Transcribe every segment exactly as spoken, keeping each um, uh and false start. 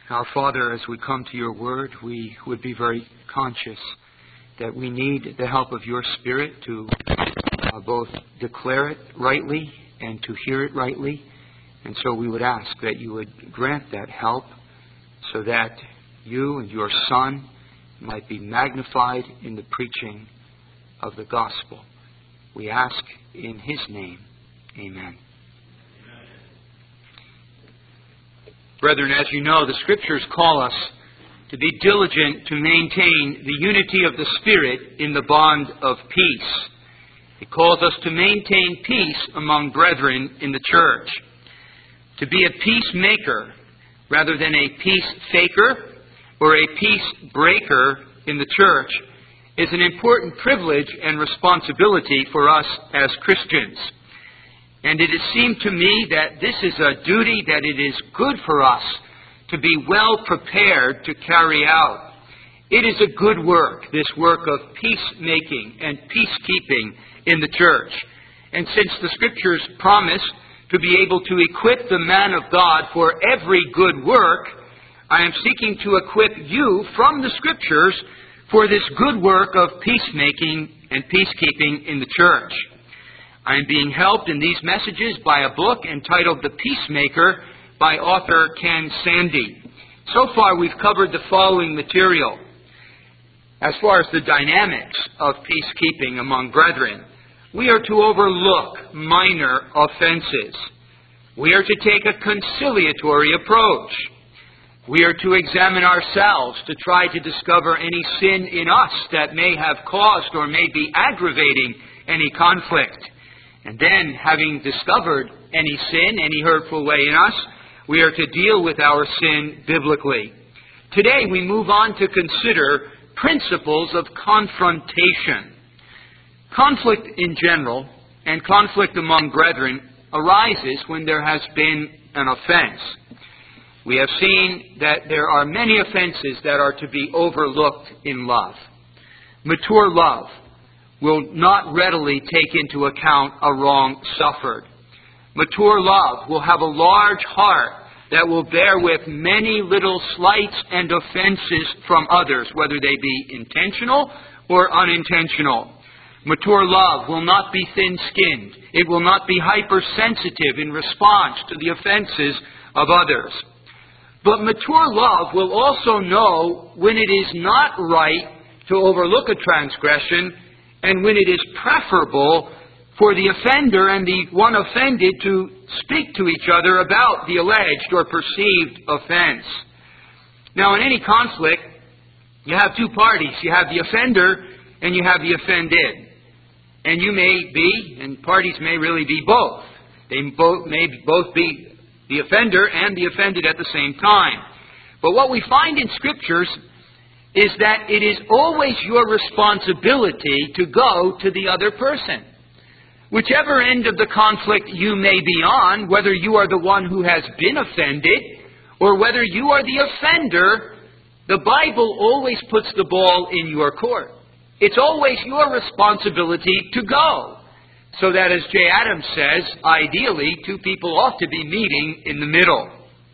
Our Father, as we come to your word, we would be very conscious that we need the help of your Spirit to uh, both declare it rightly and to hear it rightly. And so we would ask that you would grant that help so that you and your Son might be magnified in the preaching of the gospel. We ask in his name. Amen. Brethren, as you know, the Scriptures call us to be diligent to maintain the unity of the Spirit in the bond of peace. It calls us to maintain peace among brethren in the church. To be a peacemaker rather than a peace faker or a peace breaker in the church is an important privilege and responsibility for us as Christians. And it has seemed to me that this is a duty that it is good for us to be well prepared to carry out. It is a good work, this work of peacemaking and peacekeeping in the church. And since the Scriptures promise to be able to equip the man of God for every good work, I am seeking to equip you from the Scriptures for this good work of peacemaking and peacekeeping in the church. I am being helped in these messages by a book entitled The Peacemaker by author Ken Sande. So far we've covered the following material. As far as the dynamics of peacekeeping among brethren, we are to overlook minor offenses. We are to take a conciliatory approach. We are to examine ourselves to try to discover any sin in us that may have caused or may be aggravating any conflict. And then, having discovered any sin, any hurtful way in us, we are to deal with our sin biblically. Today we move on to consider principles of confrontation. Conflict in general, and conflict among brethren, arises when there has been an offense. We have seen that there are many offenses that are to be overlooked in love. Mature love will not readily take into account a wrong suffered. Mature love will have a large heart that will bear with many little slights and offenses from others, whether they be intentional or unintentional. Mature love will not be thin-skinned. It will not be hypersensitive in response to the offenses of others. But mature love will also know when it is not right to overlook a transgression and when it is preferable for the offender and the one offended to speak to each other about the alleged or perceived offense. Now, in any conflict, you have two parties. You have the offender and you have the offended. And you may be, and parties may really be both. They both may both be the offender and the offended at the same time. But what we find in Scriptures is that it is always your responsibility to go to the other person. Whichever end of the conflict you may be on, whether you are the one who has been offended or whether you are the offender, the Bible always puts the ball in your court. It's always your responsibility to go. So that, as Jay Adams says, ideally, two people ought to be meeting in the middle.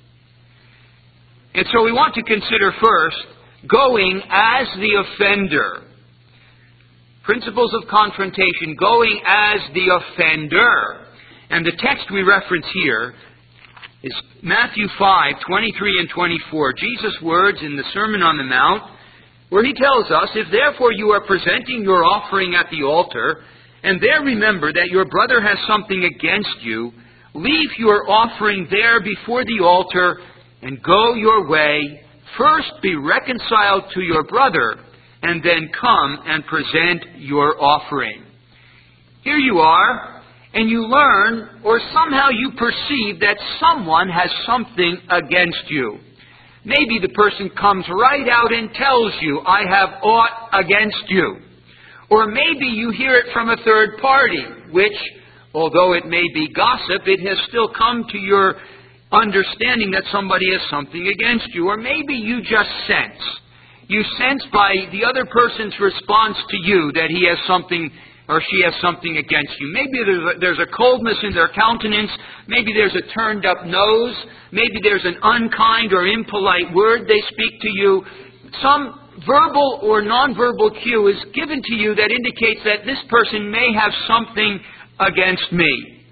And so we want to consider first going as the offender. Principles of confrontation, going as the offender. And the text we reference here is Matthew five, twenty-three and twenty-four. Jesus' words in the Sermon on the Mount, where he tells us, "If therefore you are presenting your offering at the altar, and there remember that your brother has something against you, leave your offering there before the altar and go your way. First be reconciled to your brother, and then come and present your offering." Here you are, and you learn, or somehow you perceive that someone has something against you. Maybe the person comes right out and tells you, "I have aught against you." Or maybe you hear it from a third party, which, although it may be gossip, it has still come to your understanding that somebody has something against you. Or maybe you just sense. You sense by the other person's response to you that he has something or she has something against you. Maybe there's a, there's a coldness in their countenance. Maybe there's a turned up nose. Maybe there's an unkind or impolite word they speak to you. Some verbal or nonverbal cue is given to you that indicates that this person may have something against me.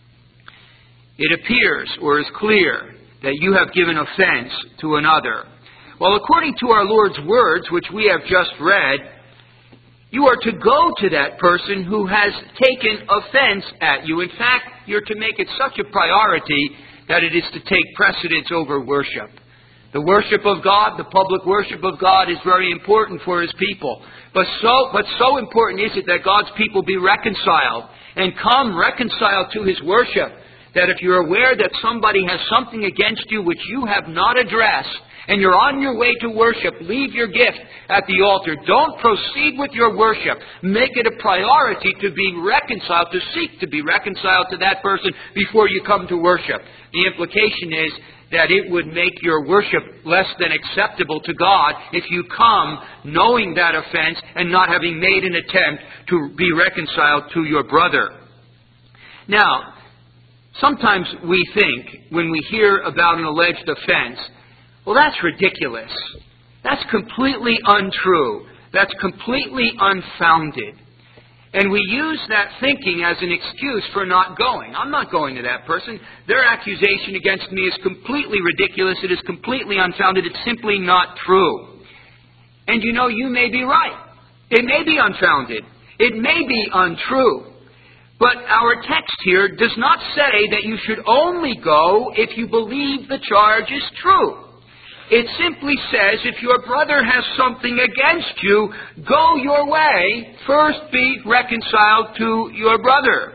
It appears or is clear that you have given offense to another. Well, according to our Lord's words, which we have just read, you are to go to that person who has taken offense at you. In fact, you're to make it such a priority that it is to take precedence over worship. The worship of God, the public worship of God, is very important for His people. But so, but so important is it that God's people be reconciled and come reconciled to His worship, that if you're aware that somebody has something against you which you have not addressed, and you're on your way to worship, leave your gift at the altar. Don't proceed with your worship. Make it a priority to be reconciled, to seek to be reconciled to that person before you come to worship. The implication is that it would make your worship less than acceptable to God if you come knowing that offense and not having made an attempt to be reconciled to your brother. Now, sometimes we think, when we hear about an alleged offense, well, that's ridiculous. That's completely untrue. That's completely unfounded. And we use that thinking as an excuse for not going. I'm not going to that person. Their accusation against me is completely ridiculous. It is completely unfounded. It's simply not true. And you know, you may be right. It may be unfounded. It may be untrue. But our text here does not say that you should only go if you believe the charge is true. It simply says, if your brother has something against you, go your way. First be reconciled to your brother.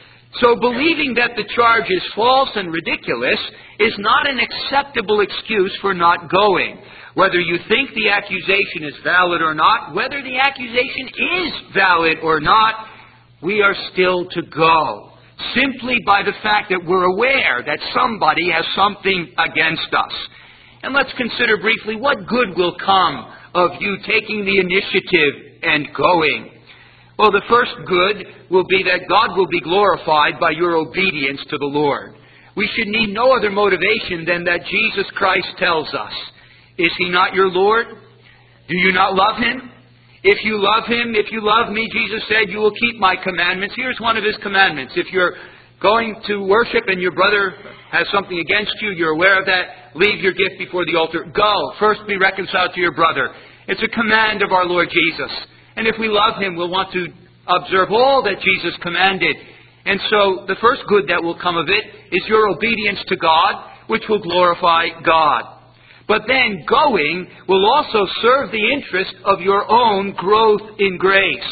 So believing that the charge is false and ridiculous is not an acceptable excuse for not going. Whether you think the accusation is valid or not, whether the accusation is valid or not, we are still to go. Simply by the fact that we're aware that somebody has something against us. And let's consider briefly what good will come of you taking the initiative and going. Well, the first good will be that God will be glorified by your obedience to the Lord. We should need no other motivation than that Jesus Christ tells us. Is He not your Lord? Do you not love Him? If you love Him, if you love me, Jesus said, you will keep my commandments. Here's one of His commandments. If you're going to worship and your brother has something against you, you're aware of that, leave your gift before the altar. Go. First be reconciled to your brother. It's a command of our Lord Jesus. And if we love Him, we'll want to observe all that Jesus commanded. And so the first good that will come of it is your obedience to God, which will glorify God. But then going will also serve the interest of your own growth in grace.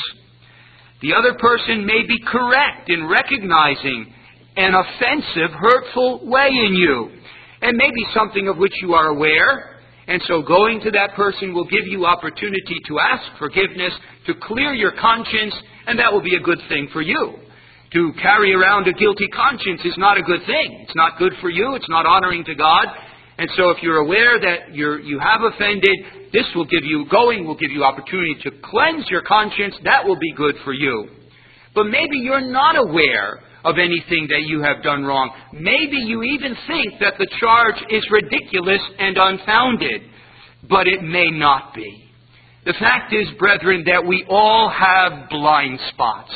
The other person may be correct in recognizing an offensive, hurtful way in you, and maybe something of which you are aware. And so going to that person will give you opportunity to ask forgiveness, to clear your conscience, and that will be a good thing for you. To carry around a guilty conscience is not a good thing. It's not good for you. It's not honoring to God. And so if you're aware that you're, you have offended, this will give you, going will give you opportunity to cleanse your conscience. That will be good for you. But maybe you're not aware of anything that you have done wrong. Maybe you even think that the charge is ridiculous and unfounded. But it may not be. The fact is, brethren, that we all have blind spots.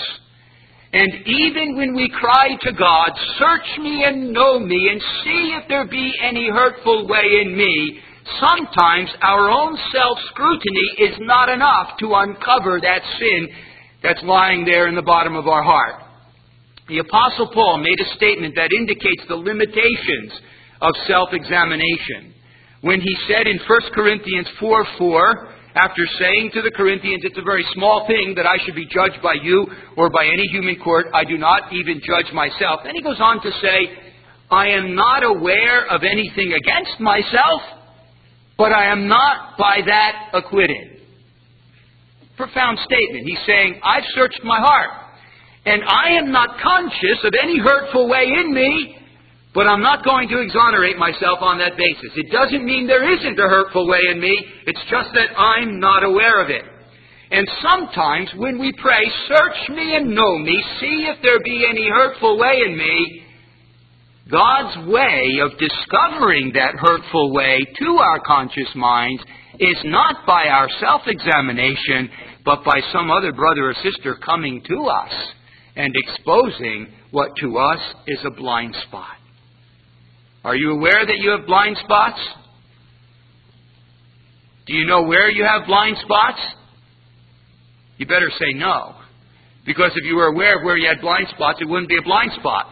And even when we cry to God, search me and know me and see if there be any hurtful way in me, sometimes our own self-scrutiny is not enough to uncover that sin that's lying there in the bottom of our heart. The Apostle Paul made a statement that indicates the limitations of self-examination when he said in First Corinthians four four, after saying to the Corinthians, it's a very small thing that I should be judged by you or by any human court. I do not even judge myself. Then he goes on to say, I am not aware of anything against myself, but I am not by that acquitted. Profound statement. He's saying, I've searched my heart, and I am not conscious of any hurtful way in me, but I'm not going to exonerate myself on that basis. It doesn't mean there isn't a hurtful way in me. It's just that I'm not aware of it. And sometimes when we pray, search me and know me, see if there be any hurtful way in me, God's way of discovering that hurtful way to our conscious minds is not by our self-examination, but by some other brother or sister coming to us and exposing what to us is a blind spot. Are you aware that you have blind spots? Do you know where you have blind spots? You better say no. Because if you were aware of where you had blind spots, it wouldn't be a blind spot.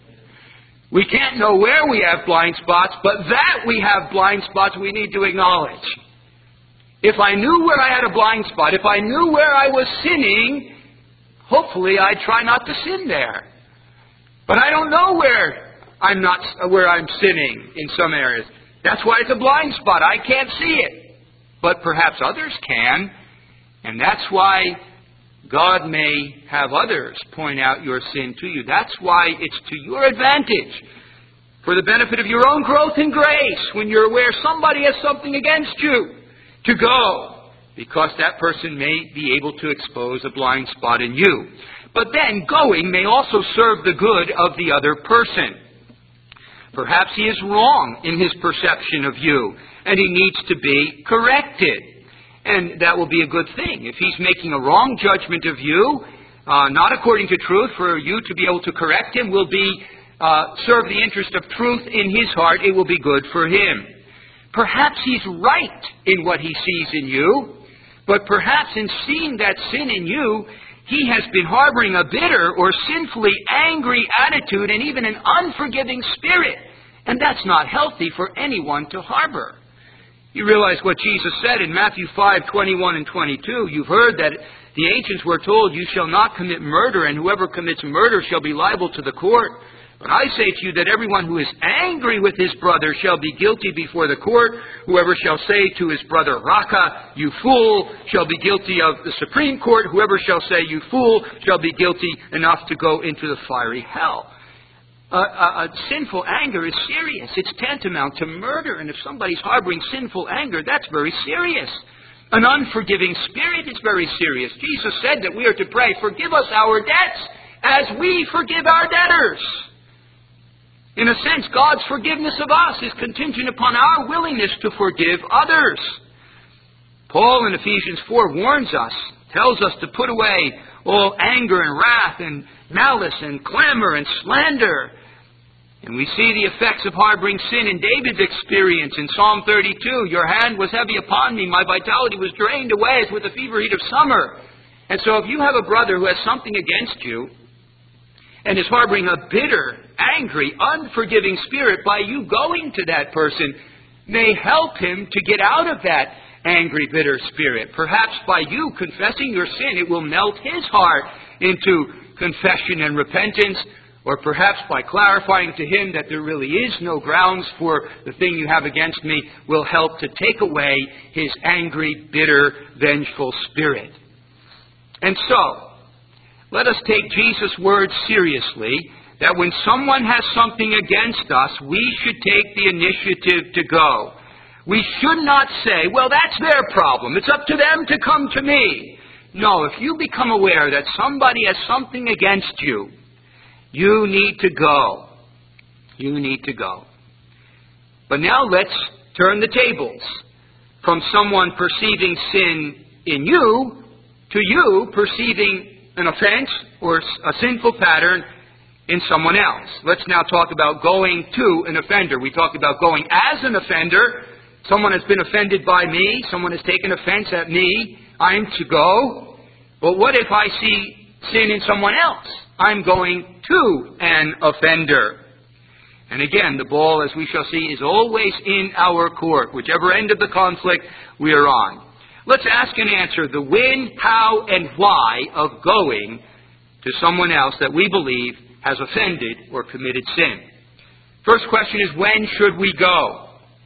We can't know where we have blind spots, but that we have blind spots we need to acknowledge. If I knew where I had a blind spot, if I knew where I was sinning, hopefully I'd try not to sin there. But I don't know where I'm not where I'm sinning in some areas. That's why it's a blind spot. I can't see it. But perhaps others can. And that's why God may have others point out your sin to you. That's why it's to your advantage, for the benefit of your own growth in grace, when you're aware somebody has something against you, to go, because that person may be able to expose a blind spot in you. But then going may also serve the good of the other person. Perhaps he is wrong in his perception of you, and he needs to be corrected. And that will be a good thing. If he's making a wrong judgment of you, uh, not according to truth, for you to be able to correct him will be uh, serve the interest of truth in his heart. It will be good for him. Perhaps he's right in what he sees in you, but perhaps in seeing that sin in you, he has been harboring a bitter or sinfully angry attitude and even an unforgiving spirit. And that's not healthy for anyone to harbor. You realize what Jesus said in Matthew five, twenty-one and twenty-two. You've heard that the ancients were told, you shall not commit murder, and whoever commits murder shall be liable to the court. But I say to you that everyone who is angry with his brother shall be guilty before the court. Whoever shall say to his brother, Raka, you fool, shall be guilty of the Supreme Court. Whoever shall say, you fool, shall be guilty enough to go into the fiery hell. Uh, uh, uh, sinful anger is serious. It's tantamount to murder. And if somebody's harboring sinful anger, that's very serious. An unforgiving spirit is very serious. Jesus said that we are to pray, forgive us our debts as we forgive our debtors. In a sense, God's forgiveness of us is contingent upon our willingness to forgive others. Paul in Ephesians four warns us, tells us to put away all anger and wrath and malice and clamor and slander. And we see the effects of harboring sin in David's experience in Psalm thirty-two. Your hand was heavy upon me. My vitality was drained away as with the fever heat of summer. And so if you have a brother who has something against you and is harboring a bitter, angry, unforgiving spirit, by you going to that person may help him to get out of that angry, bitter spirit. Perhaps by you confessing your sin, it will melt his heart into confession and repentance. Or perhaps by clarifying to him that there really is no grounds for the thing you have against me, will help to take away his angry, bitter, vengeful spirit. And so, let us take Jesus' words seriously, that when someone has something against us, we should take the initiative to go. We should not say, well, that's their problem. It's up to them to come to me. No, if you become aware that somebody has something against you, you need to go. You need to go. But now let's turn the tables. From someone perceiving sin in you, to you perceiving an offense or a sinful pattern in someone else. Let's now talk about going to an offender. We talked about going as an offender. Someone has been offended by me. Someone has taken offense at me. I'm to go. But what if I see sin in someone else? I'm going to an offender. And again, the ball, as we shall see, is always in our court, whichever end of the conflict we are on. Let's ask and answer the when, how, and why of going to someone else that we believe has offended or committed sin. First question is, when should we go?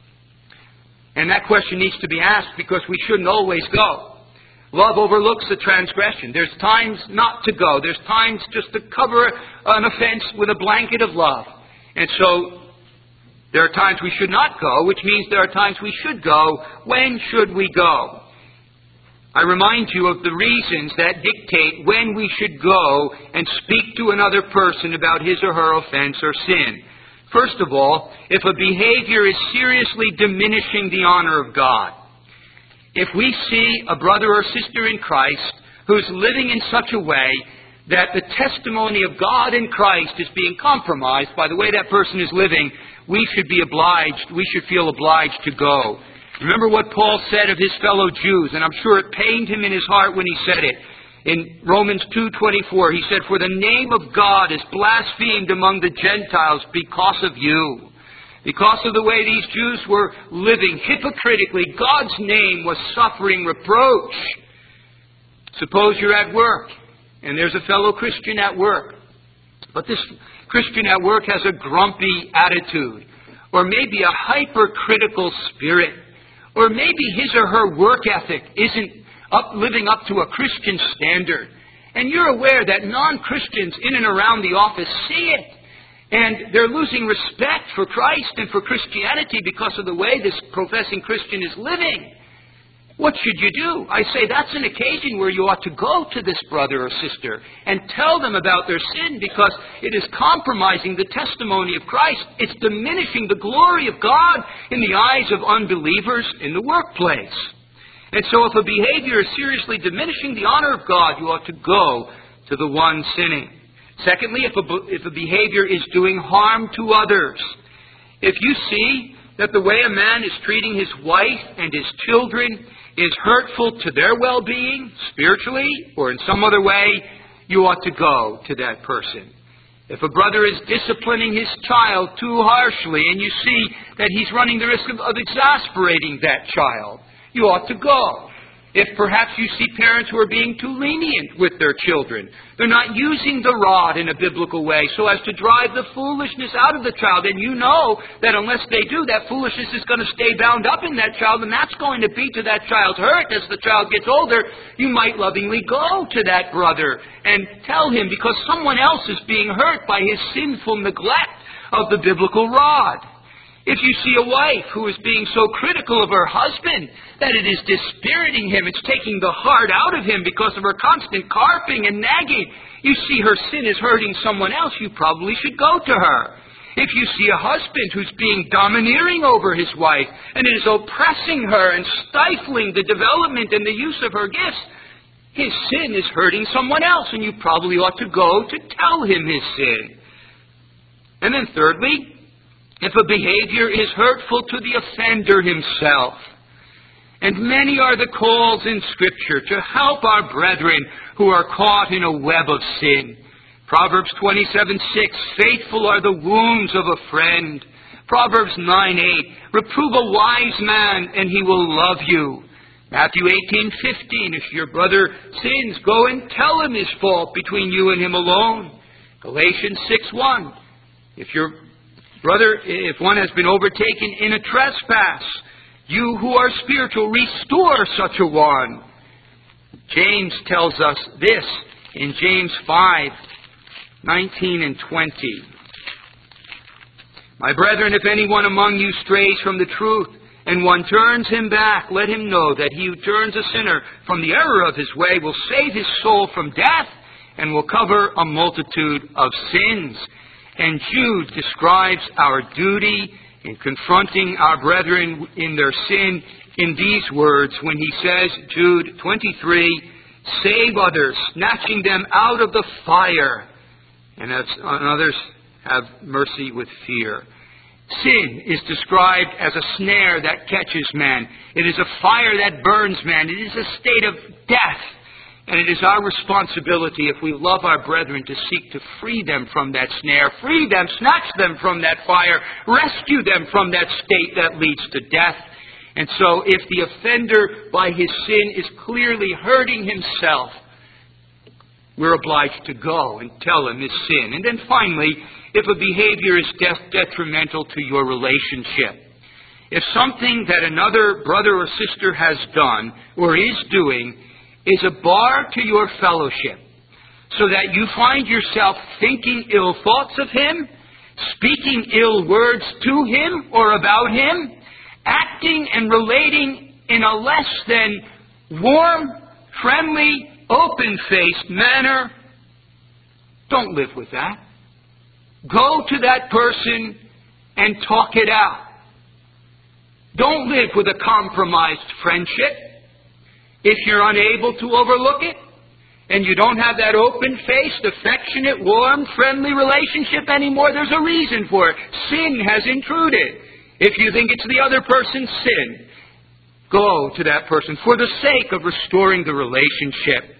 And that question needs to be asked because we shouldn't always go. Love overlooks the transgression. There's times not to go. There's times just to cover an offense with a blanket of love. And so there are times we should not go, which means there are times we should go. When should we go? I remind you of the reasons that dictate when we should go and speak to another person about his or her offense or sin. First of all, if a behavior is seriously diminishing the honor of God. If we see a brother or sister in Christ who's living in such a way that the testimony of God in Christ is being compromised by the way that person is living, we should be obliged, we should feel obliged to go. Remember what Paul said of his fellow Jews, and I'm sure it pained him in his heart when he said it. In Romans two twenty-four, he said, "For the name of God is blasphemed among the Gentiles because of you." Because of the way these Jews were living hypocritically, God's name was suffering reproach. Suppose you're at work, and there's a fellow Christian at work. But this Christian at work has a grumpy attitude, or maybe a hypercritical spirit, or maybe his or her work ethic isn't up, living up to a Christian standard. And you're aware that non-Christians in and around the office see it. And they're losing respect for Christ and for Christianity because of the way this professing Christian is living. What should you do? I say that's an occasion where you ought to go to this brother or sister and tell them about their sin, because it is compromising the testimony of Christ. It's diminishing the glory of God in the eyes of unbelievers in the workplace. And so if a behavior is seriously diminishing the honor of God, you ought to go to the one sinning. Secondly, if a, if a behavior is doing harm to others, if you see that the way a man is treating his wife and his children is hurtful to their well-being, spiritually or in some other way, you ought to go to that person. If a brother is disciplining his child too harshly and you see that he's running the risk of, of exasperating that child, you ought to go. If perhaps you see parents who are being too lenient with their children, they're not using the rod in a biblical way so as to drive the foolishness out of the child, and you know that unless they do, that foolishness is going to stay bound up in that child, and that's going to be to that child's hurt as the child gets older, you might lovingly go to that brother and tell him, because someone else is being hurt by his sinful neglect of the biblical rod. If you see a wife who is being so critical of her husband that it is dispiriting him, it's taking the heart out of him because of her constant carping and nagging, you see her sin is hurting someone else, you probably should go to her. If you see a husband who's being domineering over his wife and it is oppressing her and stifling the development and the use of her gifts, his sin is hurting someone else, and you probably ought to go to tell him his sin. And then thirdly, if a behavior is hurtful to the offender himself. And many are the calls in Scripture to help our brethren who are caught in a web of sin. Proverbs twenty-seven six, faithful are the wounds of a friend. Proverbs nine eight, reprove a wise man and he will love you. Matthew eighteen fifteen, if your brother sins, go and tell him his fault between you and him alone. Galatians six one, if your brother, if one has been overtaken in a trespass, you who are spiritual, restore such a one. James tells us this in James five nineteen and twenty. My brethren, if anyone among you strays from the truth, and one turns him back, let him know that he who turns a sinner from the error of his way will save his soul from death and will cover a multitude of sins. And Jude describes our duty in confronting our brethren in their sin in these words when he says, Jude twenty-three, save others, snatching them out of the fire, and as others have mercy with fear. Sin is described as a snare that catches man. It is a fire that burns man. It is a state of death. And it is our responsibility, if we love our brethren, to seek to free them from that snare, free them, snatch them from that fire, rescue them from that state that leads to death. And so if the offender by his sin is clearly hurting himself, we're obliged to go and tell him his sin. And then finally, if a behavior is de- detrimental to your relationship, if something that another brother or sister has done or is doing is a bar to your fellowship, so that you find yourself thinking ill thoughts of him, speaking ill words to him or about him, acting and relating in a less than warm friendly, open-faced manner, don't live with that. Go to that person and talk it out. Don't live with a compromised friendship. If you're unable to overlook it, and you don't have that open-faced, affectionate, warm, friendly relationship anymore, there's a reason for it. Sin has intruded. If you think it's the other person's sin, go to that person for the sake of restoring the relationship.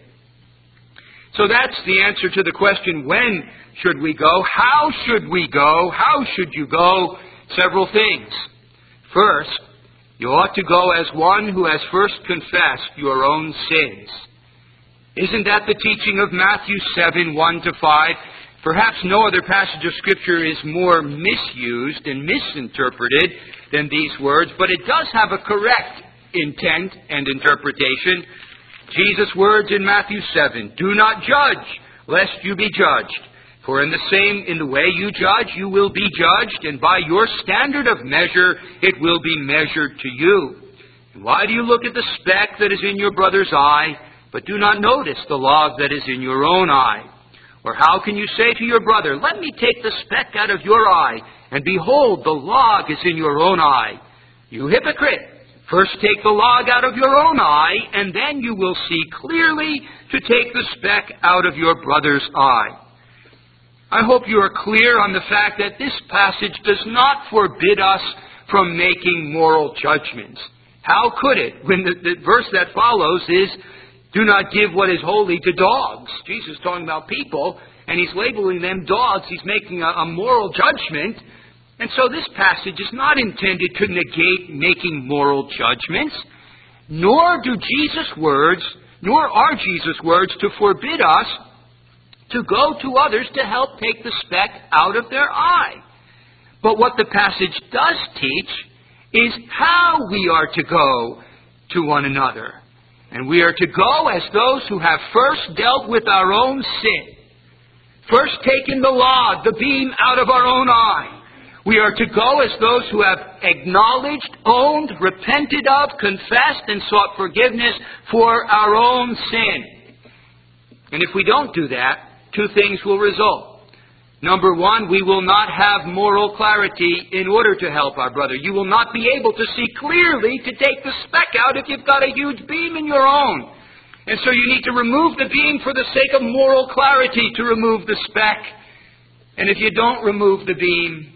So that's the answer to the question, when should we go? How should we go? How should you go? Several things. First, you ought to go as one who has first confessed your own sins. Isn't that the teaching of Matthew seven, one to five? Perhaps no other passage of Scripture is more misused and misinterpreted than these words, but it does have a correct intent and interpretation. Jesus' words in Matthew seven, "Do not judge, lest you be judged. For in the same, in the way you judge, you will be judged, and by your standard of measure, it will be measured to you. And why do you look at the speck that is in your brother's eye, but do not notice the log that is in your own eye? Or how can you say to your brother, 'Let me take the speck out of your eye,' and behold, the log is in your own eye? You hypocrite! First take the log out of your own eye, and then you will see clearly to take the speck out of your brother's eye." I hope you are clear on the fact that this passage does not forbid us from making moral judgments. How could it, when the, the verse that follows is, "Do not give what is holy to dogs." Jesus is talking about people, and he's labeling them dogs. He's making a, a moral judgment. And so this passage is not intended to negate making moral judgments, nor do Jesus' words, nor are Jesus' words to forbid us to go to others to help take the speck out of their eye. But what the passage does teach is how we are to go to one another. And we are to go as those who have first dealt with our own sin, first taken the log, the beam out of our own eye. We are to go as those who have acknowledged, owned, repented of, confessed, and sought forgiveness for our own sin. And if we don't do that, two things will result. Number one, we will not have moral clarity in order to help our brother. You will not be able to see clearly to take the speck out if you've got a huge beam in your own. And so you need to remove the beam for the sake of moral clarity to remove the speck. And if you don't remove the beam,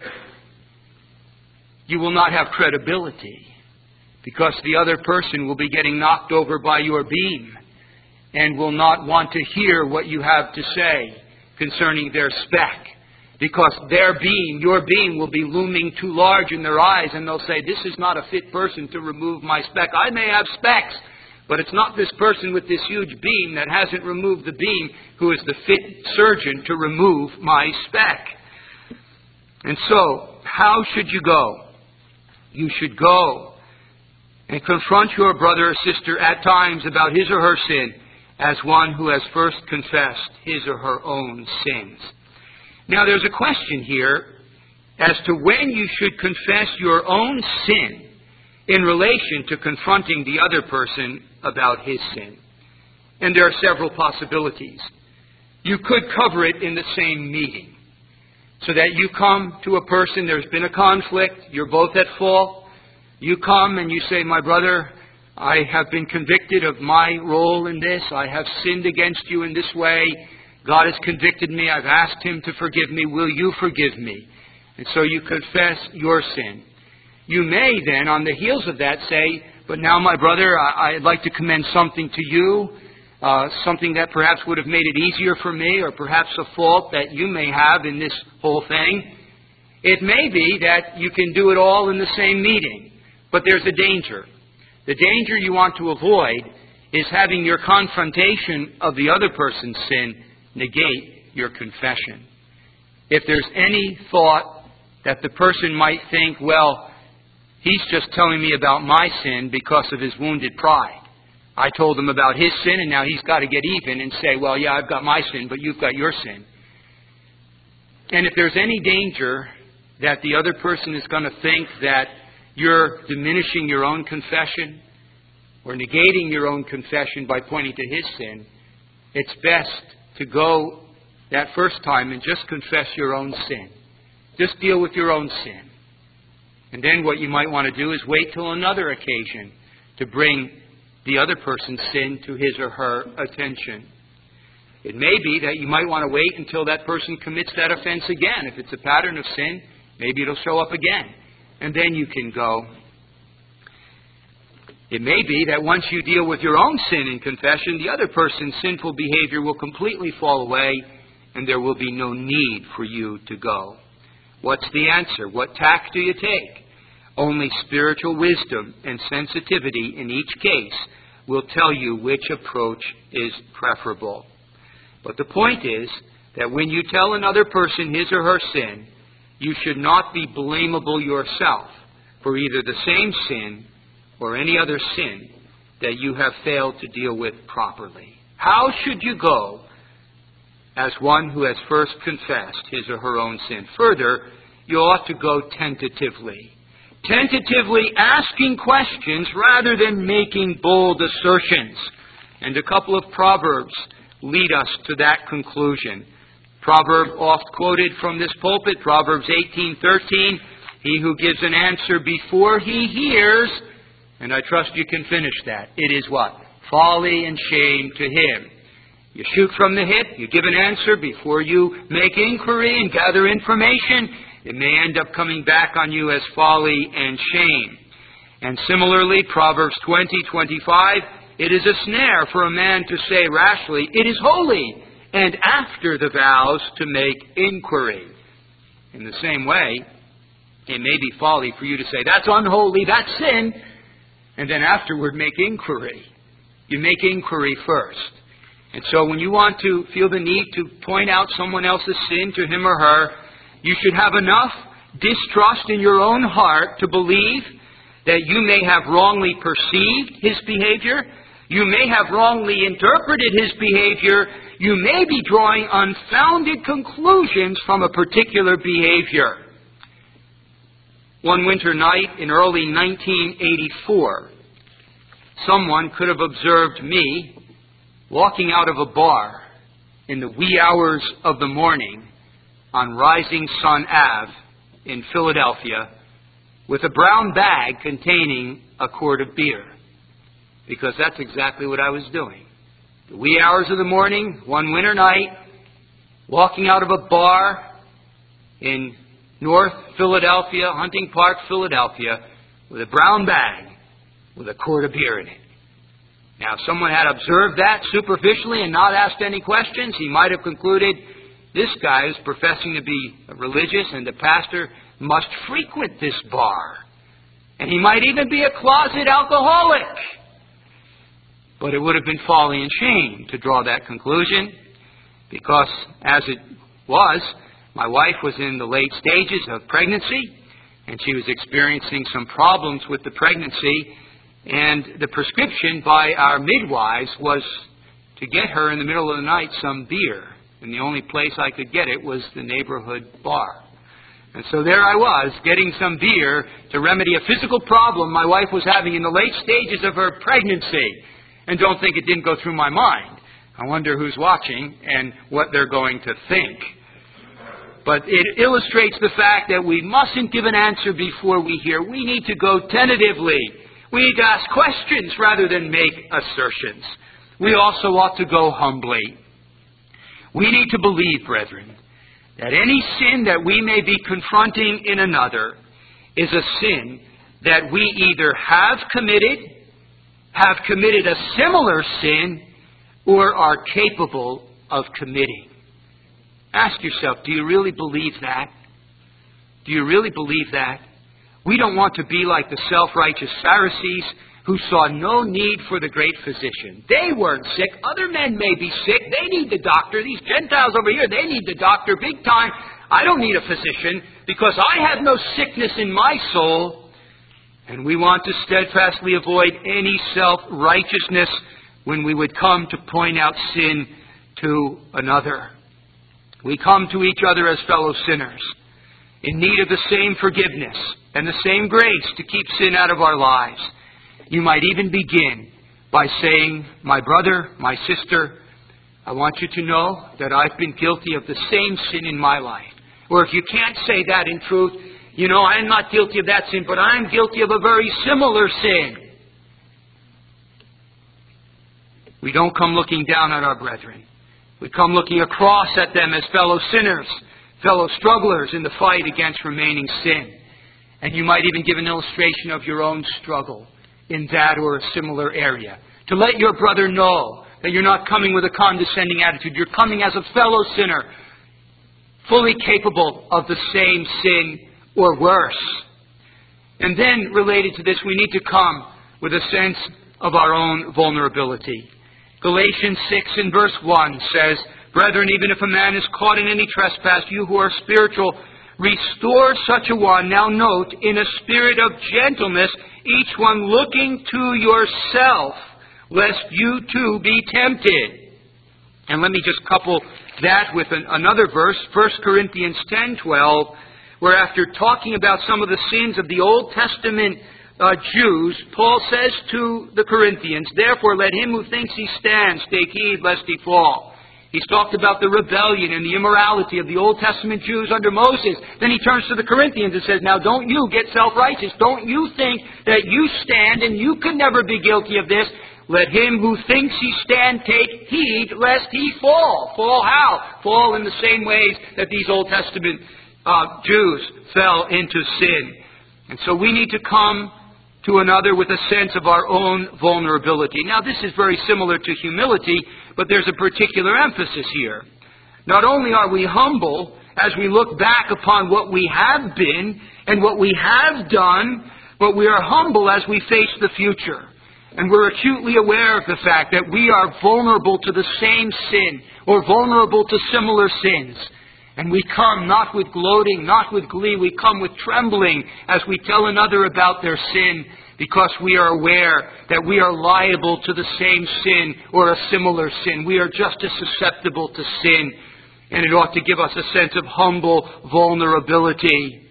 you will not have credibility, because the other person will be getting knocked over by your beam and will not want to hear what you have to say concerning their speck, because their beam, your beam, will be looming too large in their eyes, and they'll say, "This is not a fit person to remove my speck. I may have specks, but it's not this person with this huge beam that hasn't removed the beam who is the fit surgeon to remove my speck." And so, how should you go? You should go and confront your brother or sister at times about his or her sin as one who has first confessed his or her own sins. Now, there's a question here as to when you should confess your own sin in relation to confronting the other person about his sin. And there are several possibilities. You could cover it in the same meeting, so that you come to a person, there's been a conflict, you're both at fault. You come and you say, "My brother, I have been convicted of my role in this. I have sinned against you in this way. God has convicted me. I've asked Him to forgive me. Will you forgive me?" And so you confess your sin. You may then, on the heels of that, say, "But now, my brother, I, I'd like to commend something to you, uh, something that perhaps would have made it easier for me, or perhaps a fault that you may have in this whole thing." It may be that you can do it all in the same meeting, but there's a danger. The danger you want to avoid is having your confrontation of the other person's sin negate your confession. If there's any thought that the person might think, "Well, he's just telling me about my sin because of his wounded pride. I told him about his sin, and now he's got to get even and say, 'Well, yeah, I've got my sin, but you've got your sin.'" And if there's any danger that the other person is going to think that you're diminishing your own confession, or negating your own confession by pointing to his sin, it's best to go that first time and just confess your own sin. Just deal with your own sin. And then what you might want to do is wait till another occasion to bring the other person's sin to his or her attention. It may be that you might want to wait until that person commits that offense again. If it's a pattern of sin, maybe it'll show up again. And then you can go. It may be that once you deal with your own sin in confession, the other person's sinful behavior will completely fall away and there will be no need for you to go. What's the answer? What tack do you take? Only spiritual wisdom and sensitivity in each case will tell you which approach is preferable. But the point is that when you tell another person his or her sin, you should not be blamable yourself for either the same sin or any other sin that you have failed to deal with properly. How should you go as one who has first confessed his or her own sin? Further, you ought to go tentatively. Tentatively asking questions rather than making bold assertions. And a couple of proverbs lead us to that conclusion. Proverb oft quoted from this pulpit, Proverbs eighteen thirteen, he who gives an answer before he hears, and I trust you can finish that, it is what? Folly and shame to him. You shoot from the hip, you give an answer before you make inquiry and gather information. It may end up coming back on you as folly and shame. And similarly, Proverbs twenty twenty-five, it is a snare for a man to say rashly, it is holy, and after the vows to make inquiry. In the same way, it may be folly for you to say, that's unholy, that's sin, and then afterward make inquiry. You make inquiry first. And so when you want to feel the need to point out someone else's sin to him or her, you should have enough distrust in your own heart to believe that you may have wrongly perceived his behavior, you may have wrongly interpreted his behavior, you may be drawing unfounded conclusions from a particular behavior. One winter night in early nineteen eighty-four, someone could have observed me walking out of a bar in the wee hours of the morning on Rising Sun Avenue in Philadelphia with a brown bag containing a quart of beer. Because that's exactly what I was doing. The wee hours of the morning, one winter night, walking out of a bar in North Philadelphia, Hunting Park, Philadelphia, with a brown bag with a quart of beer in it. Now, if someone had observed that superficially and not asked any questions, he might have concluded, this guy is professing to be religious and the pastor must frequent this bar. And he might even be a closet alcoholic. But it would have been folly and shame to draw that conclusion, because as it was, my wife was in the late stages of pregnancy, and she was experiencing some problems with the pregnancy, and the prescription by our midwives was to get her in the middle of the night some beer. And the only place I could get it was the neighborhood bar. And so there I was, getting some beer to remedy a physical problem my wife was having in the late stages of her pregnancy. And don't think it didn't go through my mind. I wonder who's watching and what they're going to think. But it illustrates the fact that we mustn't give an answer before we hear. We need to go tentatively. We need to ask questions rather than make assertions. We also ought to go humbly. We need to believe, brethren, that any sin that we may be confronting in another is a sin that we either have committed, have committed a similar sin, or are capable of committing. Ask yourself, do you really believe that? Do you really believe that? We don't want to be like the self-righteous Pharisees who saw no need for the great physician. They weren't sick. Other men may be sick. They need the doctor. These Gentiles over here, they need the doctor big time. I don't need a physician because I have no sickness in my soul. And we want to steadfastly avoid any self-righteousness when we would come to point out sin to another. We come to each other as fellow sinners in need of the same forgiveness and the same grace to keep sin out of our lives. You might even begin by saying, my brother, my sister, I want you to know that I've been guilty of the same sin in my life. Or if you can't say that in truth, you know, I'm not guilty of that sin, but I'm guilty of a very similar sin. We don't come looking down at our brethren. We come looking across at them as fellow sinners, fellow strugglers in the fight against remaining sin. And you might even give an illustration of your own struggle in that or a similar area. To let your brother know that you're not coming with a condescending attitude. You're coming as a fellow sinner, fully capable of the same sin or worse. And then, related to this, we need to come with a sense of our own vulnerability. Galatians six and verse one says, Brethren, even if a man is caught in any trespass, you who are spiritual, restore such a one, now note, in a spirit of gentleness, each one looking to yourself, lest you too be tempted. And let me just couple that with an, another verse, First Corinthians ten twelve, where after talking about some of the sins of the Old Testament uh, Jews, Paul says to the Corinthians, Therefore let him who thinks he stands take heed lest he fall. He's talked about the rebellion and the immorality of the Old Testament Jews under Moses. Then he turns to the Corinthians and says, Now don't you get self-righteous. Don't you think that you stand and you can never be guilty of this. Let him who thinks he stand take heed lest he fall. Fall how? Fall in the same ways that these Old Testament uh, Jews fell into sin. And so we need to come to another with a sense of our own vulnerability. Now this is very similar to humility, but there's a particular emphasis here. Not only are we humble as we look back upon what we have been and what we have done, but we are humble as we face the future. And we're acutely aware of the fact that we are vulnerable to the same sin or vulnerable to similar sins. And we come not with gloating, not with glee, we come with trembling as we tell another about their sin, because we are aware that we are liable to the same sin or a similar sin. We are just as susceptible to sin, and it ought to give us a sense of humble vulnerability.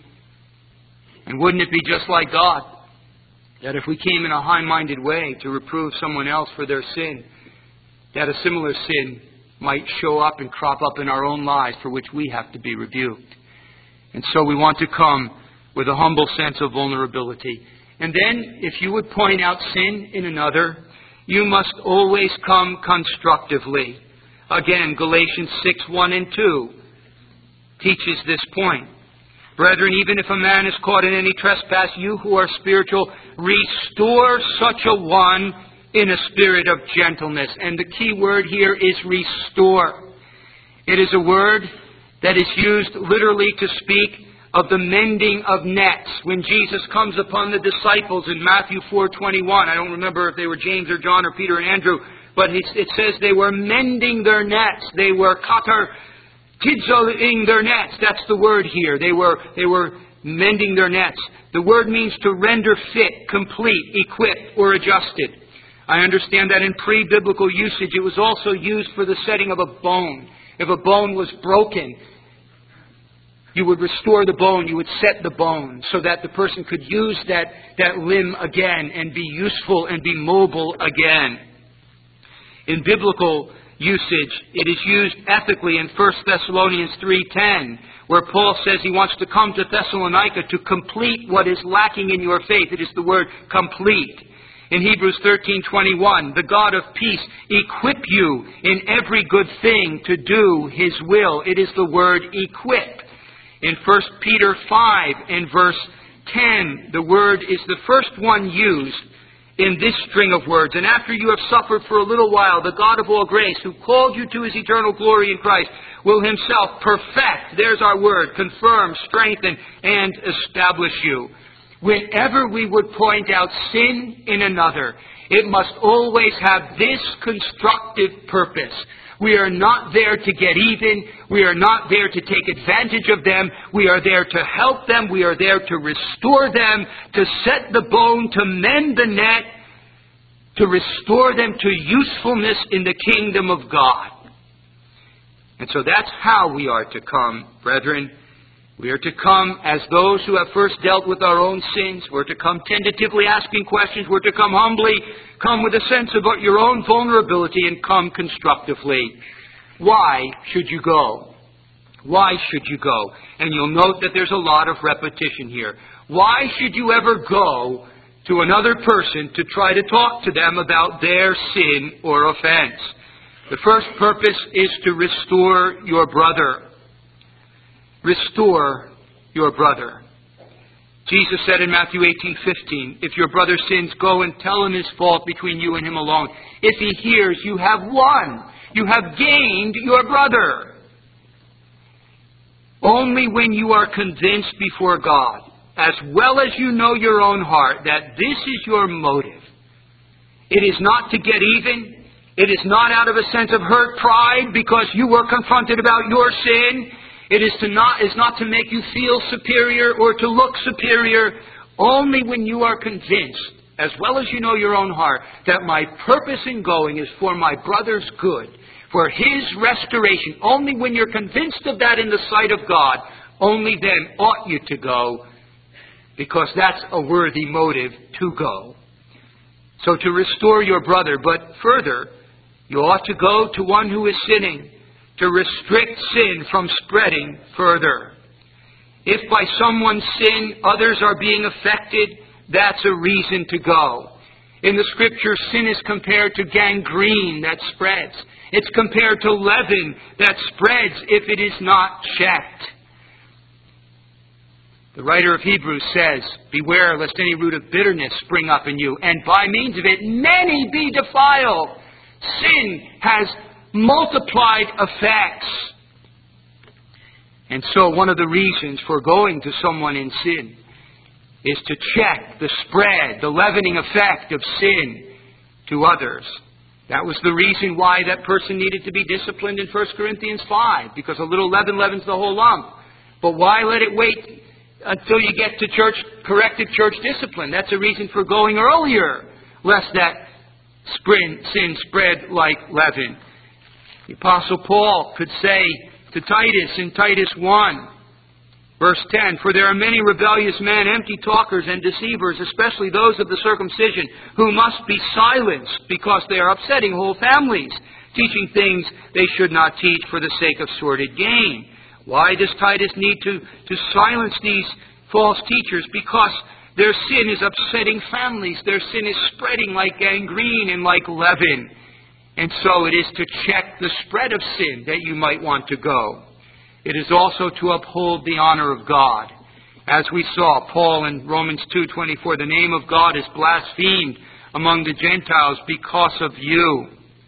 And wouldn't it be just like God, that if we came in a high-minded way to reprove someone else for their sin, that a similar sin might show up and crop up in our own lives for which we have to be rebuked. And so we want to come with a humble sense of vulnerability. And then, if you would point out sin in another, you must always come constructively. Again, Galatians six, one and two teaches this point. Brethren, even if a man is caught in any trespass, you who are spiritual, restore such a one in a spirit of gentleness. And the key word here is restore. It is a word that is used literally to speak of the mending of nets. When Jesus comes upon the disciples in Matthew four twenty-one, I don't remember if they were James or John or Peter and Andrew, but it says they were mending their nets. They were katar tidzoling their nets. That's the word here. They were, they were mending their nets. The word means to render fit, complete, equipped, or adjusted. I understand that in pre-biblical usage it was also used for the setting of a bone. If a bone was broken, you would restore the bone, you would set the bone so that the person could use that, that limb again and be useful and be mobile again. In biblical usage, it is used ethically in First Thessalonians three ten, where Paul says he wants to come to Thessalonica to complete what is lacking in your faith. It is the word complete. In Hebrews thirteen twenty-one, the God of peace equip you in every good thing to do His will. It is the word equip. In First Peter five and verse ten, the word is the first one used in this string of words. And after you have suffered for a little while, the God of all grace, who called you to His eternal glory in Christ, will Himself perfect, there's our word, confirm, strengthen, and establish you. Whenever we would point out sin in another, it must always have this constructive purpose. We are not there to get even. We are not there to take advantage of them. We are there to help them. We are there to restore them, to set the bone, to mend the net, to restore them to usefulness in the kingdom of God. And so that's how we are to come, brethren. We are to come as those who have first dealt with our own sins. We're to come tentatively asking questions. We're to come humbly, come with a sense of your own vulnerability, and come constructively. Why should you go? Why should you go? And you'll note that there's a lot of repetition here. Why should you ever go to another person to try to talk to them about their sin or offense? The first purpose is to restore your brother. Restore your brother. Jesus said in Matthew eighteen fifteen, if your brother sins, go and tell him his fault between you and him alone. If he hears, you have won. You have gained your brother. Only when you are convinced before God, as well as you know your own heart, that this is your motive. It is not to get even. It is not out of a sense of hurt pride because you were confronted about your sin. It is to not is not to make you feel superior or to look superior. Only when you are convinced, as well as you know your own heart, that my purpose in going is for my brother's good, for his restoration. Only when you're convinced of that in the sight of God, only then ought you to go, because that's a worthy motive to go. So to restore your brother, but further, you ought to go to one who is sinning, to restrict sin from spreading further. If by someone's sin others are being affected, that's a reason to go. In the Scripture, sin is compared to gangrene that spreads. It's compared to leaven that spreads if it is not checked. The writer of Hebrews says, beware lest any root of bitterness spring up in you, and by means of it many be defiled. Sin has multiplied effects. And so one of the reasons for going to someone in sin is to check the spread, the leavening effect of sin to others. That was the reason why that person needed to be disciplined in First Corinthians five, because a little leaven leavens the whole lump. But why let it wait until you get to church, corrective church discipline? That's a reason for going earlier, lest that sin spread like leaven. The Apostle Paul could say to Titus in Titus one, verse ten, for there are many rebellious men, empty talkers and deceivers, especially those of the circumcision, who must be silenced because they are upsetting whole families, teaching things they should not teach for the sake of sordid gain. Why does Titus need to, to silence these false teachers? Because their sin is upsetting families. Their sin is spreading like gangrene and like leaven. And so it is to check the spread of sin that you might want to go. It is also to uphold the honor of God. As we saw, Paul in Romans two twenty-four, the name of God is blasphemed among the Gentiles because of you.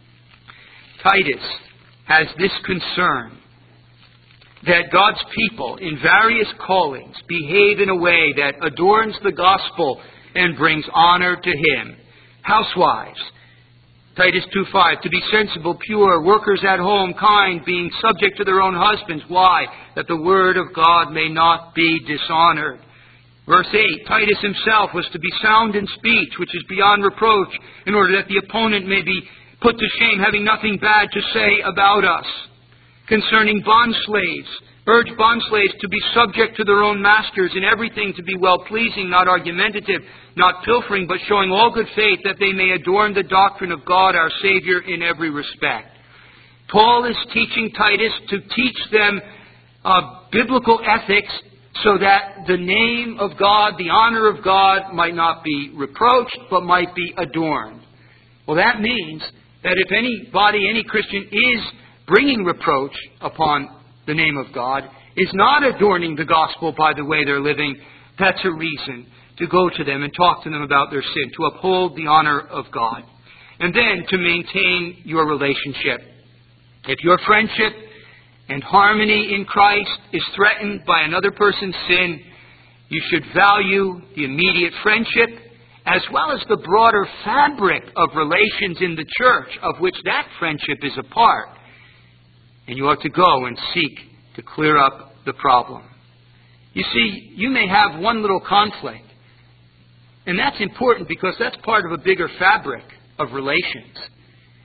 Titus has this concern, that God's people in various callings behave in a way that adorns the gospel and brings honor to Him. Housewives, Titus two five, to be sensible, pure, workers at home, kind, being subject to their own husbands. Why? That the word of God may not be dishonored. Verse eight, Titus himself was to be sound in speech, which is beyond reproach, in order that the opponent may be put to shame, having nothing bad to say about us. Concerning bondslaves, urge bondslaves to be subject to their own masters, in everything to be well-pleasing, not argumentative, not pilfering, but showing all good faith, that they may adorn the doctrine of God our Savior in every respect. Paul is teaching Titus to teach them uh, biblical ethics so that the name of God, the honor of God, might not be reproached, but might be adorned. Well, that means that if anybody, any Christian, is bringing reproach upon the name of God, is not adorning the gospel by the way they're living, that's a reason to go to them and talk to them about their sin, to uphold the honor of God. And then to maintain your relationship. If your friendship and harmony in Christ is threatened by another person's sin, you should value the immediate friendship as well as the broader fabric of relations in the church of which that friendship is a part. And you ought to go and seek to clear up the problem. You see, you may have one little conflict. And that's important because that's part of a bigger fabric of relations.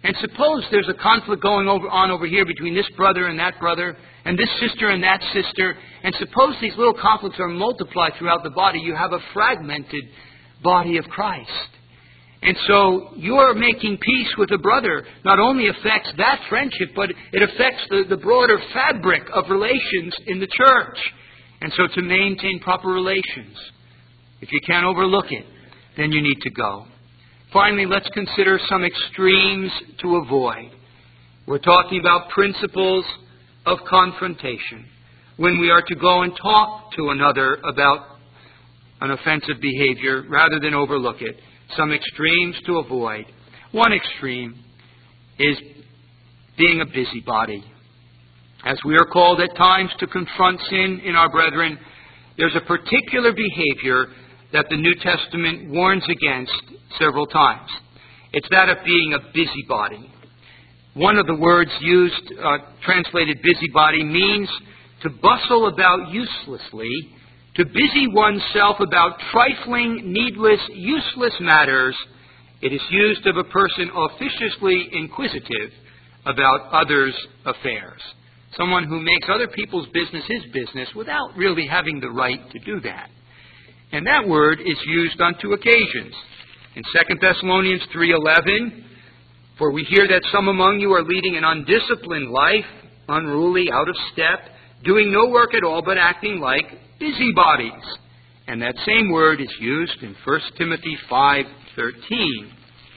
And suppose there's a conflict going over, on over here between this brother and that brother, and this sister and that sister, and suppose these little conflicts are multiplied throughout the body, you have a fragmented body of Christ. And so your making peace with a brother not only affects that friendship, but it affects the, the broader fabric of relations in the church. And so to maintain proper relations, if you can't overlook it, then you need to go. Finally, let's consider some extremes to avoid. We're talking about principles of confrontation. When we are to go and talk to another about an offensive behavior, rather than overlook it, some extremes to avoid. One extreme is being a busybody. As we are called at times to confront sin in our brethren, there's a particular behavior that the New Testament warns against several times. It's that of being a busybody. One of the words used, uh, translated busybody, means to bustle about uselessly, to busy oneself about trifling, needless, useless matters. It is used of a person officiously inquisitive about others' affairs. Someone who makes other people's business his business without really having the right to do that. And that word is used on two occasions. In Second Thessalonians three eleven, for we hear that some among you are leading an undisciplined life, unruly, out of step, doing no work at all, but acting like busybodies. And that same word is used in First Timothy five thirteen.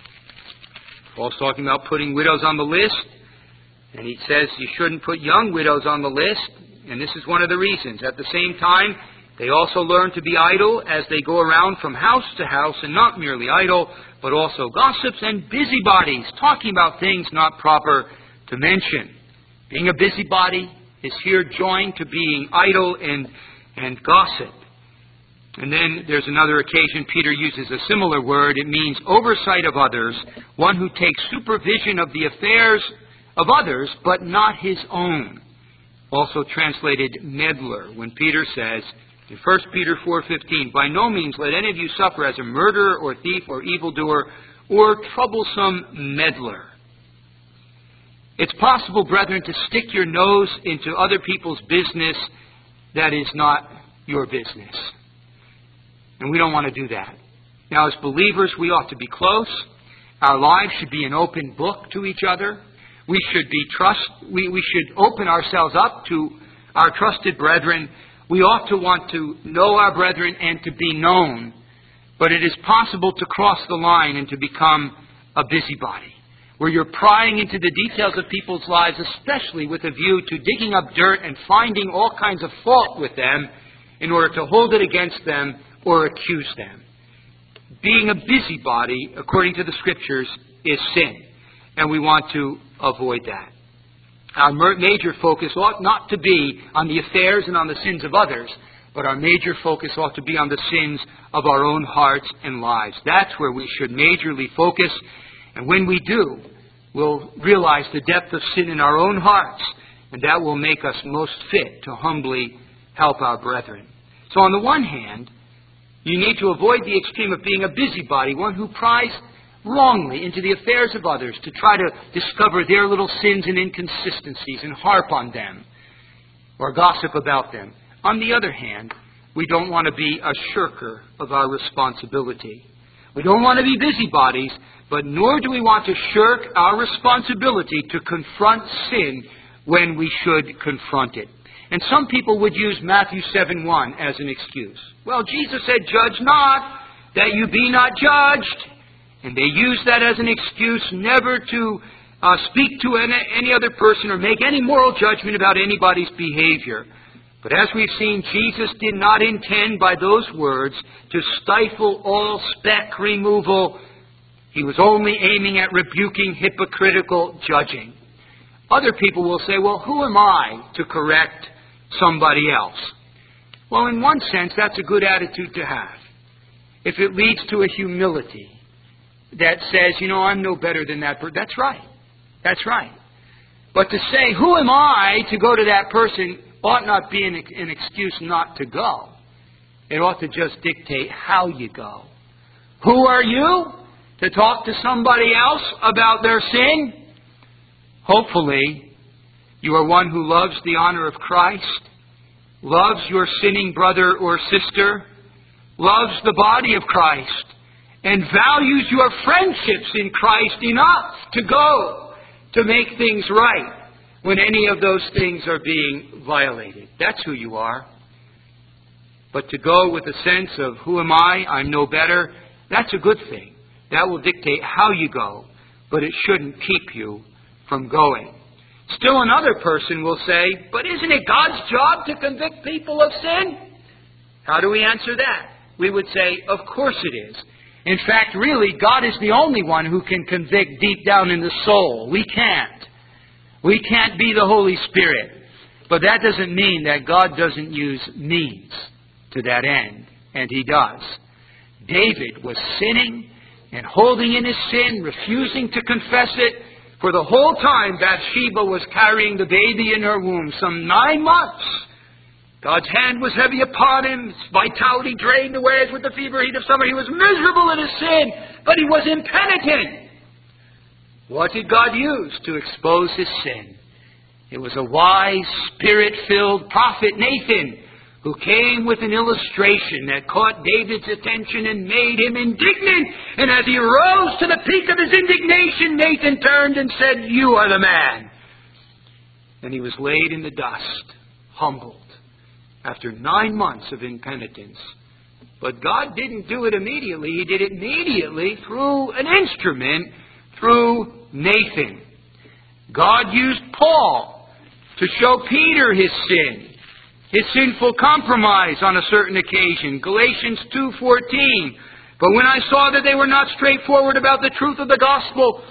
Paul's talking about putting widows on the list, and he says you shouldn't put young widows on the list, and this is one of the reasons. At the same time, they also learn to be idle as they go around from house to house, and not merely idle, but also gossips and busybodies, talking about things not proper to mention. Being a busybody is here joined to being idle and, and gossip. And then there's another occasion Peter uses a similar word. It means oversight of others, one who takes supervision of the affairs of others, but not his own. Also translated meddler, when Peter says, in First Peter four fifteen, by no means let any of you suffer as a murderer or thief or evildoer or troublesome meddler. It's possible, brethren, to stick your nose into other people's business that is not your business. And we don't want to do that. Now, as believers, we ought to be close. Our lives should be an open book to each other. We should be trust. We, we should open ourselves up to our trusted brethren. We ought to want to know our brethren and to be known. But it is possible to cross the line and to become a busybody, where you're prying into the details of people's lives, especially with a view to digging up dirt and finding all kinds of fault with them in order to hold it against them or accuse them. Being a busybody, according to the Scriptures, is sin, and we want to avoid that. Our major focus ought not to be on the affairs and on the sins of others, but our major focus ought to be on the sins of our own hearts and lives. That's where we should majorly focus, and when we do, we'll realize the depth of sin in our own hearts, and that will make us most fit to humbly help our brethren. So on the one hand, you need to avoid the extreme of being a busybody, one who pries wrongly into the affairs of others to try to discover their little sins and inconsistencies and harp on them or gossip about them. On the other hand, we don't want to be a shirker of our responsibility. We don't want to be busybodies, but nor do we want to shirk our responsibility to confront sin when we should confront it. And some people would use Matthew seven one as an excuse. Well, Jesus said, judge not, that you be not judged. And they use that as an excuse never to uh, speak to any, any other person or make any moral judgment about anybody's behavior. But as we've seen, Jesus did not intend by those words to stifle all speck removal. He was only aiming at rebuking hypocritical judging. Other people will say, well, who am I to correct somebody else? Well, in one sense, that's a good attitude to have. If it leads to a humility that says, you know, I'm no better than that person. That's right. That's right. But to say, who am I to go to that person, ought not be an, an excuse not to go. It ought to just dictate how you go. Who are you to talk to somebody else about their sin? Hopefully, you are one who loves the honor of Christ, loves your sinning brother or sister, loves the body of Christ, and values your friendships in Christ enough to go to make things right when any of those things are being violated. That's who you are. But to go with a sense of, who am I? I'm no better. That's a good thing. That will dictate how you go, but it shouldn't keep you from going. Still another person will say, but isn't it God's job to convict people of sin? How do we answer that? We would say, of course it is. In fact, really, God is the only one who can convict deep down in the soul. We can't. We can't be the Holy Spirit. But that doesn't mean that God doesn't use means to that end. And He does. David was sinning and holding in his sin, refusing to confess it. For the whole time Bathsheba was carrying the baby in her womb, some nine months. God's hand was heavy upon him. His vitality drained away as with the fever heat of summer. He was miserable in his sin, but he was impenitent. What did God use to expose his sin? It was a wise, spirit-filled prophet, Nathan, who came with an illustration that caught David's attention and made him indignant. And as he rose to the peak of his indignation, Nathan turned and said, "You are the man." And he was laid in the dust, humbled, after nine months of impenitence. But God didn't do it immediately. He did it immediately through an instrument, through Nathan. God used Paul to show Peter his sin, his sinful compromise on a certain occasion. Galatians two fourteen. But when I saw that they were not straightforward about the truth of the gospel,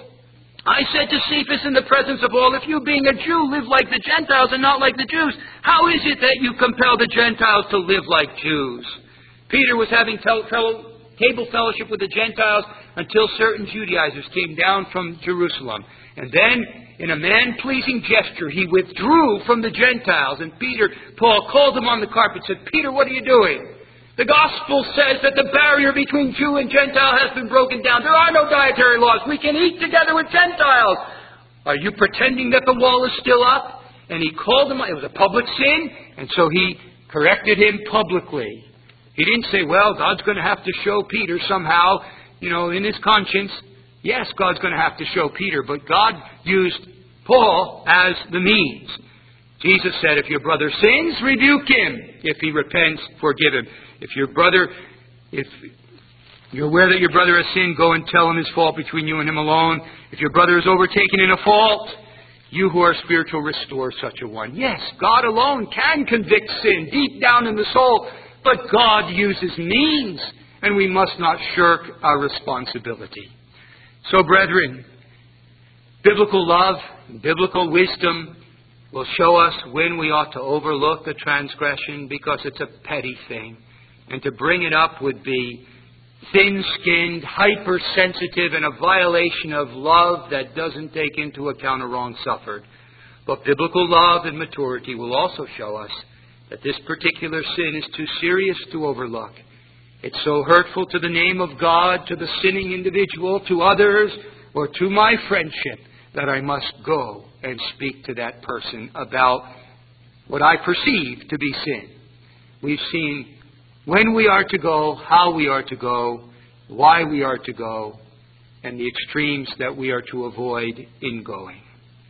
I said to Cephas in the presence of all, if you being a Jew live like the Gentiles and not like the Jews, how is it that you compel the Gentiles to live like Jews? Peter was having fel- fellow, table fellowship with the Gentiles until certain Judaizers came down from Jerusalem. And then, in a man-pleasing gesture, he withdrew from the Gentiles. And Peter, Paul called him on the carpet and said, Peter, what are you doing? The gospel says that the barrier between Jew and Gentile has been broken down. There are no dietary laws. We can eat together with Gentiles. Are you pretending that the wall is still up? And he called him. It was a public sin. And so he corrected him publicly. He didn't say, well, God's going to have to show Peter somehow, you know, in his conscience. Yes, God's going to have to show Peter, but God used Paul as the means. Jesus said, if your brother sins, rebuke him. If he repents, forgive him. If your brother, if you're aware that your brother has sinned, go and tell him his fault between you and him alone. If your brother is overtaken in a fault, you who are spiritual, restore such a one. Yes, God alone can convict sin deep down in the soul, but God uses means, and we must not shirk our responsibility. So, brethren, biblical love, biblical wisdom will show us when we ought to overlook a transgression because it's a petty thing. And to bring it up would be thin-skinned, hypersensitive, and a violation of love that doesn't take into account a wrong suffered. But biblical love and maturity will also show us that this particular sin is too serious to overlook. It's so hurtful to the name of God, to the sinning individual, to others, or to my friendship, that I must go and speak to that person about what I perceive to be sin. We've seen when we are to go, how we are to go, why we are to go, and the extremes that we are to avoid in going.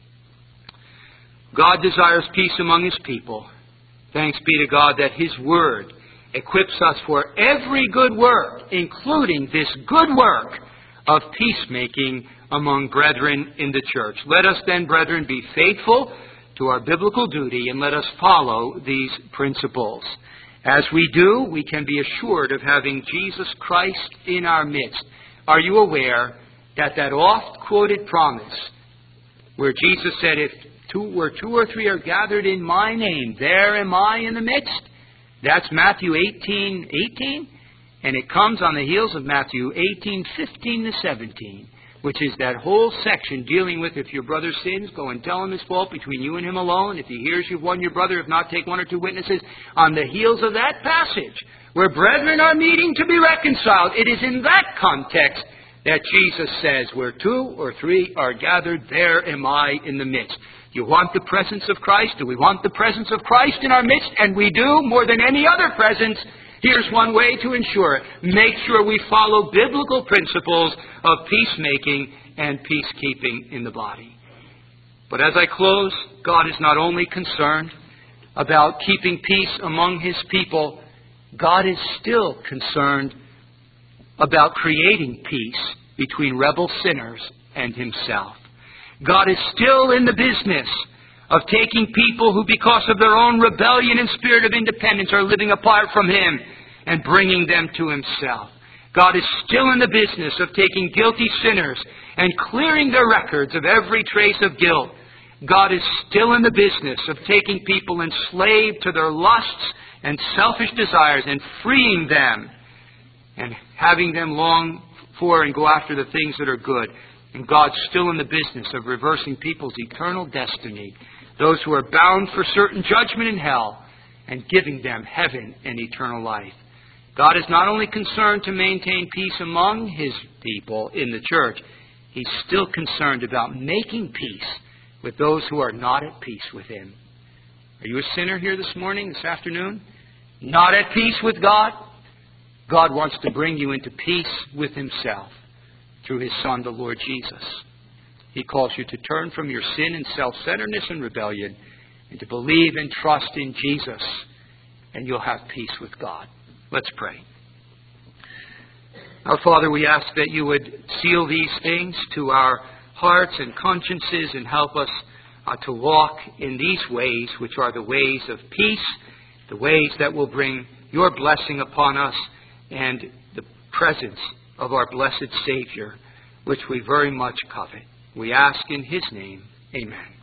God desires peace among His people. Thanks be to God that His Word equips us for every good work, including this good work of peacemaking among brethren in the church. Let us then, brethren, be faithful to our biblical duty, and let us follow these principles. As we do, we can be assured of having Jesus Christ in our midst. Are you aware that that oft-quoted promise, where Jesus said, if two, where two or three are gathered in my name, there am I in the midst? That's Matthew eighteen eighteen, and it comes on the heels of Matthew eighteen fifteen to seventeen, which is that whole section dealing with if your brother sins, go and tell him his fault between you and him alone. If he hears you've won your brother, if not, take one or two witnesses. On the heels of that passage, where brethren are meeting to be reconciled, it is in that context that Jesus says, where two or three are gathered, there am I in the midst. You want the presence of Christ? Do we want the presence of Christ in our midst? And we do, more than any other presence. Here's one way to ensure it. Make sure we follow biblical principles of peacemaking and peacekeeping in the body. But as I close, God is not only concerned about keeping peace among His people, God is still concerned about creating peace between rebel sinners and Himself. God is still in the business of taking people who, because of their own rebellion and spirit of independence, are living apart from Him and bringing them to Himself. God is still in the business of taking guilty sinners and clearing their records of every trace of guilt. God is still in the business of taking people enslaved to their lusts and selfish desires and freeing them and having them long for and go after the things that are good. And God's still in the business of reversing people's eternal destiny, those who are bound for certain judgment in hell, and giving them heaven and eternal life. God is not only concerned to maintain peace among His people in the church, He's still concerned about making peace with those who are not at peace with Him. Are you a sinner here this morning, this afternoon? Not at peace with God? God wants to bring you into peace with Himself through His Son, the Lord Jesus. He calls you to turn from your sin and self-centeredness and rebellion and to believe and trust in Jesus, and you'll have peace with God. Let's pray. Our Father, we ask that you would seal these things to our hearts and consciences and help us uh, to walk in these ways, which are the ways of peace, the ways that will bring your blessing upon us and the presence of our blessed Savior, which we very much covet. We ask in His name, amen.